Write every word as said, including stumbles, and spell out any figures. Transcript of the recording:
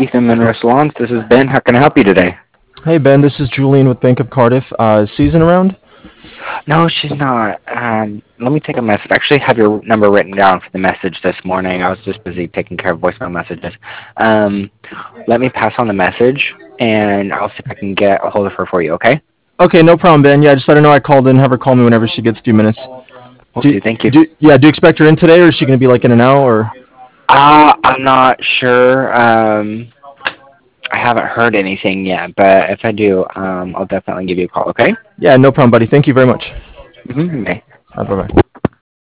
Keith and Monroe Salons. This is Ben. How can I help you today? Hey Ben, this is Julian with Bank of Cardiff. Uh, is Susan around? No, she's not. Um, let me take a message. I actually have your number written down for the message this morning. I was just busy taking care of voicemail messages. Um, let me pass on the message, and I'll see if I can get a hold of her for you, okay? Okay, no problem, Ben. Yeah, just let her know I called in. Have her call me whenever she gets a few minutes. Will Do do. Thank you. do yeah? Do you expect her in today, or is she gonna be like in and out? Or Uh, I'm not sure. Um, I haven't heard anything yet, but if I do, um, I'll definitely give you a call, okay? yeah, no problem, buddy. Thank you very much. Mm-hmm. Bye bye.